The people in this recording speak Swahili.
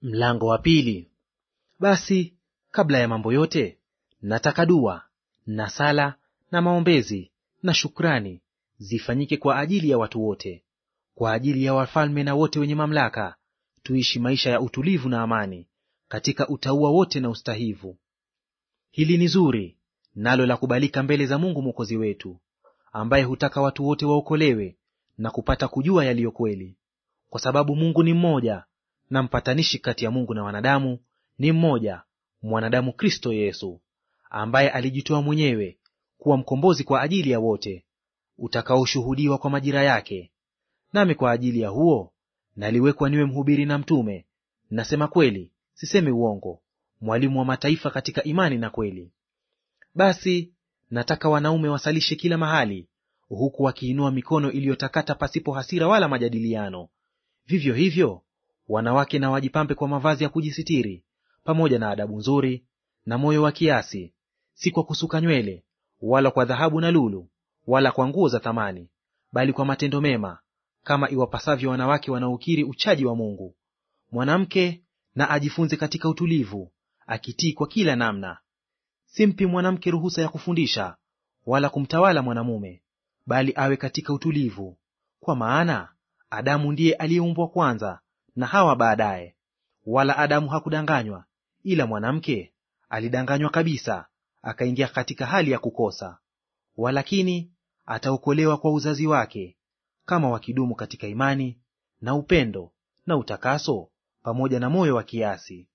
Mlango wa pili. Basi kabla ya mambo yote, nataka dua na sala na maombezi na shukrani zifanyike kwa ajili ya watu wote, kwa ajili ya wafalme na wote wenye mamlaka, tuishi maisha ya utulivu na amani, katika utauwa wote na ustahivu. Hili ni zuri nalo la kubalika mbele za Mungu Mwokozi wetu, ambaye hutaka watu wote waokolewe na kupata kujua yaliyo kweli. Kwa sababu Mungu ni mmoja, na mpatanishi kati ya Mungu na wanadamu ni mmoja, mwanadamu Kristo Yesu, ambaye alijitoa mwenyewe kuwa mkombozi kwa ajili ya wote, utakaoshuhudiwa kwa majira yake. Nami kwa ajili ya huo naliwekwa niwe mhubiri na mtume, nasema kweli, sisemi uongo, mwalimu wa mataifa katika imani na kweli. Basi nataka wanaume wasalishe kila mahali, huku wakiinua mikono iliyotakata pasipo hasira wala majadiliano. Vivyo hivyo wanawake na wajipambe kwa mavazi ya kujisitiri, pamoja na adabu nzuri na moyo wa kiasi, si kwa kusuka nywele, wala kwa dhahabu na lulu, wala kwa nguo za thamani, bali kwa matendo mema, kama iwapasavyo wanawake wanaokiri uchaji wa Mungu. Mwanamke na ajifunze katika utulivu, akitii kwa kila namna. Simpi mwanamke ruhusa ya kufundisha, wala kumtawala mwanamume, bali awe katika utulivu. Kwa maana Adamu ndiye aliyeumbwa kwanza, na Hawa baadaye. Wala Adamu hakudanganywa, ila mwanamke alidanganywa kabisa, akaingia katika hali ya kukosa. Walakini ataokolewa kwa uzazi wake, kama wakidumu katika imani na upendo na utakaso, pamoja na moyo wa kiasi.